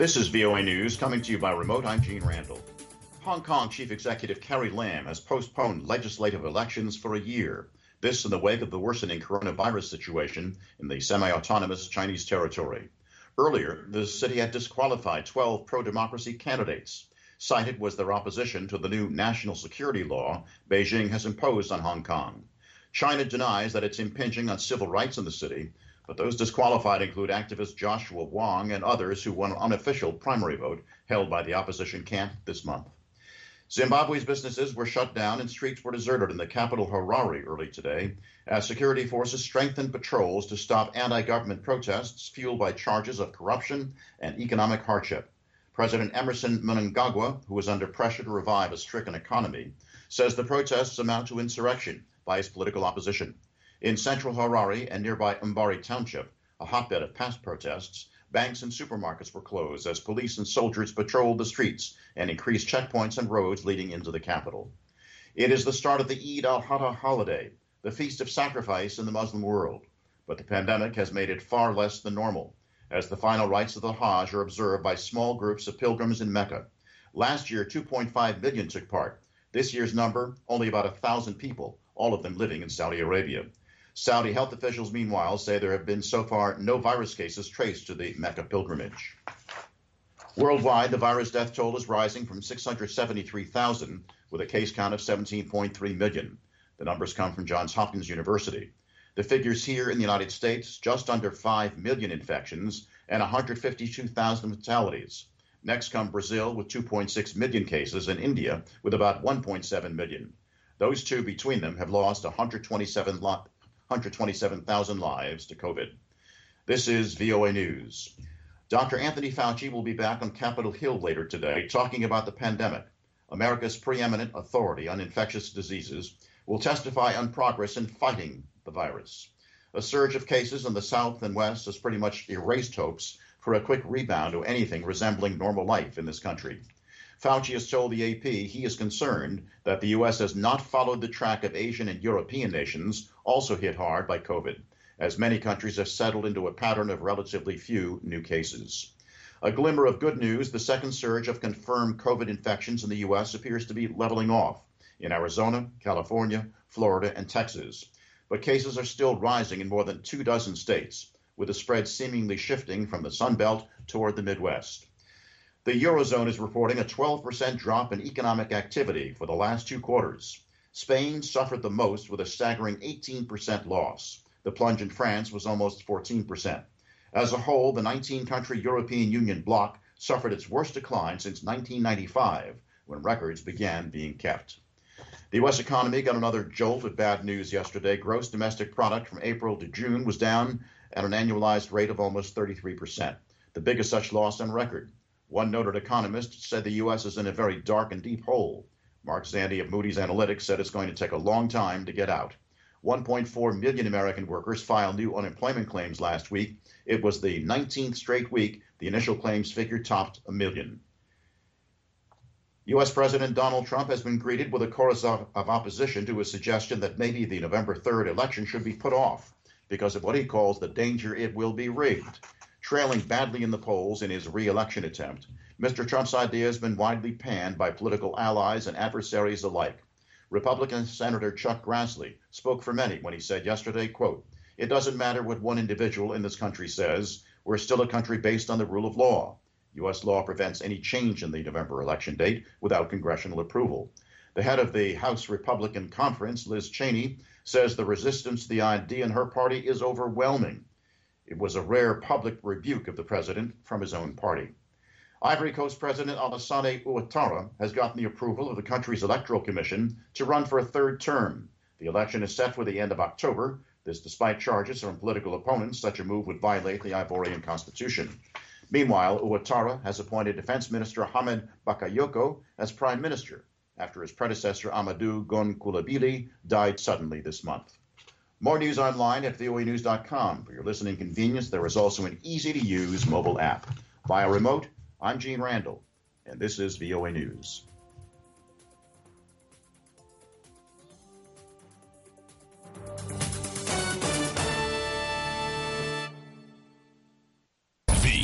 This is VOA News coming to you by remote. I'm Gene Randall. Hong Kong Chief Executive Carrie Lam has postponed legislative elections for a year. This in the wake of the worsening coronavirus situation in the semi-autonomous Chinese territory. Earlier, the city had disqualified 12 pro-democracy candidates. Cited was their opposition to the new national security law Beijing has imposed on Hong Kong. China denies that it's impinging on civil rights in the city, but those disqualified include activist Joshua Wong and others who won an unofficial primary vote held by the opposition camp this month. Zimbabwe's businesses were shut down and streets were deserted in the capital Harare early today as security forces strengthened patrols to stop anti-government protests fueled by charges of corruption and economic hardship. President Emerson Mnangagwa, who is under pressure to revive a stricken economy, says the protests amount to insurrection by his political opposition. In central Harare and nearby Mbari Township, a hotbed of past protests, banks and supermarkets were closed as police and soldiers patrolled the streets and increased checkpoints and roads leading into the capital. It is the start of the Eid al-Adha holiday, the feast of sacrifice in the Muslim world. But the pandemic has made it far less than normal, as the final rites of the Hajj are observed by small groups of pilgrims in Mecca. Last year, 2.5 million took part. This year's number, only about 1,000 people, all of them living in Saudi Arabia. Saudi health officials, meanwhile, say there have been so far no virus cases traced to the Mecca pilgrimage. Worldwide, the virus death toll is rising from 673,000, with a case count of 17.3 million. The numbers come from Johns Hopkins University. The figures here in the United States, just under 5 million infections and 152,000 fatalities. Next come Brazil with 2.6 million cases and India with about 1.7 million. Those two between them have lost 127,000 lives to COVID. This is VOA News. Dr. Anthony Fauci will be back on Capitol Hill later today talking about the pandemic. America's preeminent authority on infectious diseases will testify on progress in fighting the virus. A surge of cases in the South and West has pretty much erased hopes for a quick rebound to anything resembling normal life in this country. Fauci has told the AP he is concerned that the U.S. has not followed the track of Asian and European nations also hit hard by COVID, as many countries have settled into a pattern of relatively few new cases. A glimmer of good news, the second surge of confirmed COVID infections in the U.S. appears to be leveling off in Arizona, California, Florida, and Texas. But cases are still rising in more than 24 states, with the spread seemingly shifting from the Sun Belt toward the Midwest. The Eurozone is reporting a 12% drop in economic activity for the last 2 quarters. Spain suffered the most with a staggering 18% loss. The plunge in France was almost 14%. As a whole, the 19-country European Union bloc suffered its worst decline since 1995, when records began being kept. The U.S. economy got another jolt of bad news yesterday. Gross domestic product from April to June was down at an annualized rate of almost 33%, the biggest such loss on record. One noted economist said the U.S. is in a very dark and deep hole. Mark Zandi of Moody's Analytics said it's going to take a long time to get out. 1.4 million American workers filed new unemployment claims last week. It was the 19th straight week the initial claims figure topped 1 million. U.S. President Donald Trump has been greeted with a chorus of opposition to his suggestion that maybe the November 3rd election should be put off because of what he calls the danger it will be rigged. Trailing badly in the polls in his re-election attempt, Mr. Trump's idea has been widely panned by political allies and adversaries alike. Republican Senator Chuck Grassley spoke for many when he said yesterday, quote, "It doesn't matter what one individual in this country says. We're still a country based on the rule of law. U.S. law prevents any change in the November election date without congressional approval." The head of the House Republican Conference, Liz Cheney, says the resistance to the idea in her party is overwhelming. It was a rare public rebuke of the president from his own party. Ivory Coast President Alassane Ouattara has gotten the approval of the country's electoral commission to run for a 3rd term. The election is set for the end of October. This despite charges from political opponents such a move would violate the Ivorian constitution. Meanwhile, Ouattara has appointed Defense Minister Hamed Bakayoko as prime minister after his predecessor Amadou Gon Coulibaly died suddenly this month. More news online at voanews.com. For your listening convenience, there is also an easy-to-use mobile app. Via remote, I'm Gene Randall, and this is VOA News.